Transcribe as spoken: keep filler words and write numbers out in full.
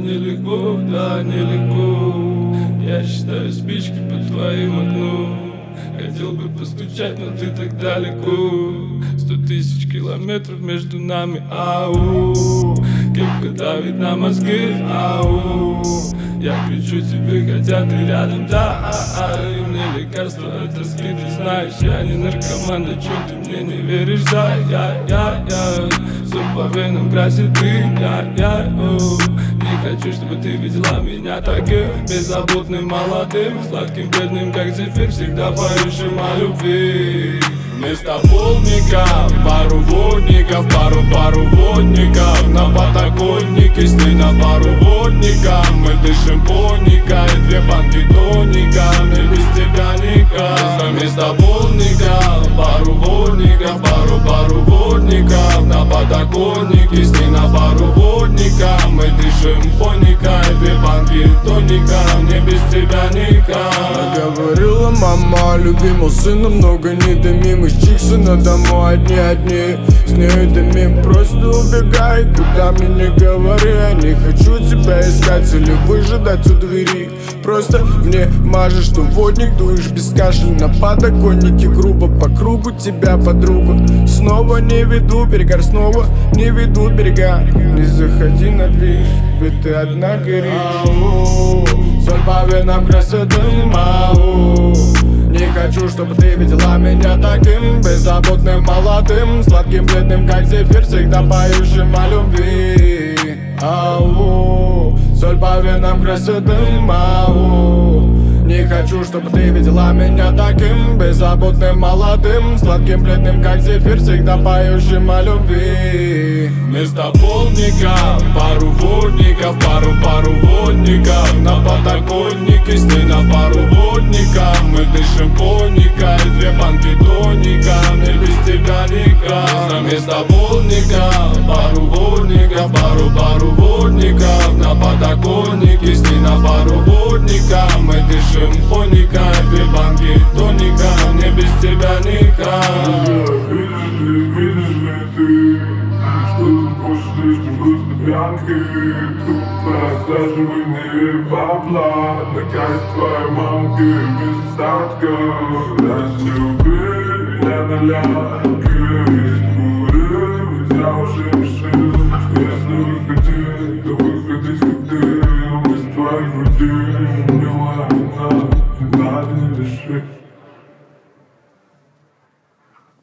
нелегко, да, нелегко. Я считаю спички под твоим окном. Хотел бы постучать, но ты так далеко. Сто тысяч километров между нами, ау. Кепка давит на мозги, ау. Я кричу тебе, хотя ты рядом, да, а, а. И мне лекарство от тоски, ты знаешь. Я не наркоман, да чё ты мне не веришь, да, я, я, я. Сон по венам красит дым, я, я, о. Не хочу, чтобы ты видела меня таким беззаботным, молодым, сладким, бедным, как зефир, всегда поющим о любви. Вместо полника пару водников, пару-пару водников. На подоконнике сни на пару водников. Мы дышим поника и две банки тоника. Мне без тебя никак. Вместо полника пару водников, пару-пару водников. На подоконнике сни на пару водников. Мы дышим поника и две банки тоника. Мне без тебя никак. Говорила мама, любимого сына много не дымим. Из чикса на дому одни-одни. С ней дымим, просто убегай, куда мне не говори. Я не хочу тебя искать или выжидать у двери. Просто мне мажешь, что водник, дуешь без кашля. На подоконнике грубо по кругу тебя, подруга. Снова не веду берега, снова не веду берега. Не заходи на движ, ведь ты одна горишь. Ау, соль по венам красит дым, ау. Не хочу, чтобы ты видела меня таким беззаботным, молодым, сладким, бледным, как зефир, всегда поющим о любви. Ау, соль по венам красит дым, ау. Не хочу, чтобы ты видела меня таким беззаботным, молодым, сладким, бледным, как зефир, всегда поющим о любви. Вместо полника пару водников, пару-пару водников. На подоконнике сни на пару водников. Мы дышим поника и две банки тоника. Мне без тебя никак. Вместо полника пару водников, пару-пару водников. На подоконнике сни на пару водников. Мы дышим поника и две банки тоника. Мне без тебя никак. Видишь ли ты, что тут больше слишком грустно пьянки? Тут просаживай, не верь в бабла. Наказ твоей мамки без остатка. Расчупи, я на лянке. Скоро, ведь я уже решил, что если выходить, то выходить как ты. Мы с твоей груди, милая.